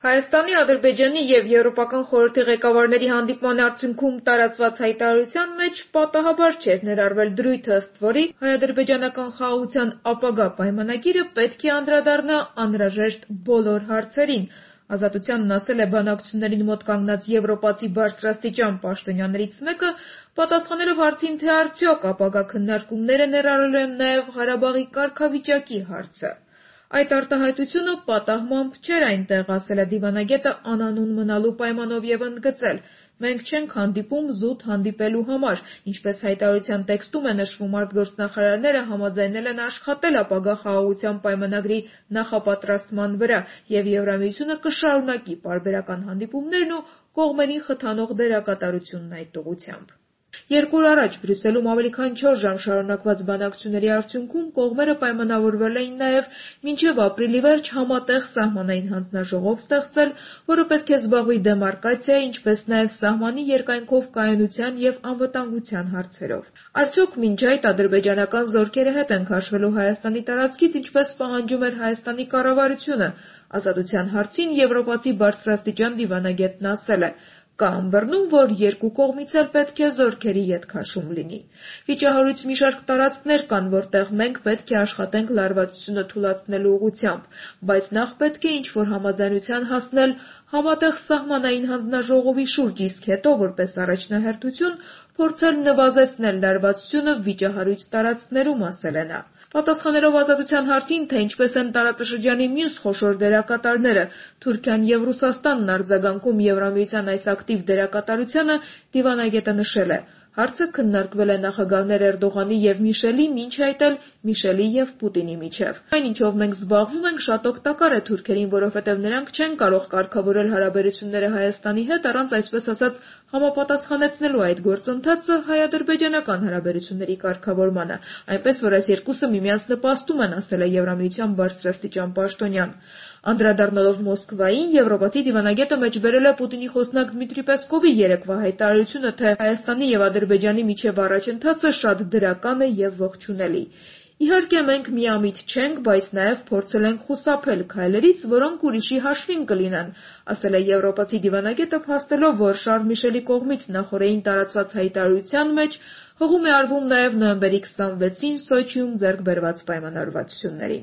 Հայաստանի, Ադրբեջանի և Եվրոպական խորհրդի ղեկավարների հանդիպման արդյունքում տարածված հայտարարության մեջ պատահաբար չէր ներառվել դրույթը, ըստ որի հայ-ադրբեջանական խաղաղության ապագա պայմանագիրը պետք է անդրադառնա անհրաժեշտ բոլոր հարցերին։ Ազատությանն ասել է բանակցություններին մոտ կանգնած եվրոպացի բարձրաստիճան պաշտոնյաներից մեկը, պատասխանելով հարցին, թե արդյոք ապագա քննարկումները ներառելու են նաև Ղարաբաղի կարգավիճակի հարցը։ Այդ արտահայտությունը պատահմամբ չէր այնտեղ, ասել է դիվանագետը անանուն մնալու պայմանով և ընդգծել. «Մենք չենք հանդիպում զուտ հանդիպելու համար, ինչպես հայտարարության տեքստում է նշվում, արտգործնախարարները համաձայնել են աշխատել ապագա խաղաղության պայմանագրի նախապատրաստման վրա, և Եվրամիությունը կշարունակի պարբերական հանդիպումներն ու կողմերին խթանող դերակատարությունն այդ ուղղությամբ»։ 2 օր առաջ Բրյուսելում ավելի քան 4 ժամ շարունակված բանակցությունների արդյունքում կողմերը պայմանավորվել էին նաև մինչև ապրիլի վերջ համատեղ սահմանային հանձնաժողով ստեղծել, որը պետք է զբաղվի դեմարկացիայի, ինչպես նաև սահմանի երկայնքով կայունության և անվտանգության հարցերով։ Արդյոք մինչ այդ ադրբեջանական զորքերը հետ են քաշվելու Հայաստանի տարածքից, ինչպես պահանջում էր Հայաստանի կառավարությունը։ Ազատության հարցին եվրոպացի բարձրաստիճան դիվանագետն ասել է. «Կա ըմբռնում, որ երկու կողմից էլ պետք է զորքերի ետքաշում լինի։ Վիճահարույց մի շարք տարածքներ կան, որտեղ մենք պետք է աշխատենք լարվածությունը թուլացնելու ուղղությամբ, բայց նախ պետք է ինչ-որ համաձայնության հասնել համատեղ սահմանային հանձնաժողովի շուրջ, իսկ հետո, որպես առաջնահերթություն, փորձել նվազեցնել լարվածությունը վիճահարույց տարածքներում», ասել է նա։ Պատասխանելով Ազատության հարցին, թե ինչպես են տարածաշրջանի մյուս խոշոր դերակատարները Թուրքիան և Ռուսաստանն արձագանքում Եվրամիության այս ակտիվ դերակատարությանը, դիվանագետը նշել է. «Հարցը քննարկվել է նախագահներ Էրդողանի և Միշելի, մինչ այդ էլ Միշելի և Պուտինի միջև։ Այն, ինչով մենք զբաղվում ենք, շատ օգտակար է թուրքերին, որովհետև նրանք չեն կարող կարգավորել հարաբերությունները Հայաստանի հետ առանց, այսպես ասած, համապատասխանեցնելու այդ գործընթացը հայ-ադրբեջանական հարաբերությունների կարգավորմանը, այնպես որ այս երկուսը միմյանց նպաստում են», ասել է Եվրամիության բարձրաստիճան պաշտոնյան։ Անդրադառնալով Մոսկվային, եվրոպացի դիվանագետը մեջբերել է Պուտինի խոսնակ Դմիտրի Պեսկովի երեկվա հայտարարությունը, թե Հայաստանի և Ադրբեջանի միջև առաջընթացը շատ դրական է և ողջունելի։ «Իհարկե մենք միամիտ չենք, բայց նաև փորձել ենք խուսափել քայլերից, որոնք ուրիշի հաշվին կլինեն», ասել է եվրոպացի դիվանագետը, փաստելով, որ Շարլ Միշելի կողմից նախօրեին տարածված հայտարարության մեջ հղում է արվում նաև նոյեմբերի 26-ին Սոչիում ձեռք բերված պայմանավորվածություններին։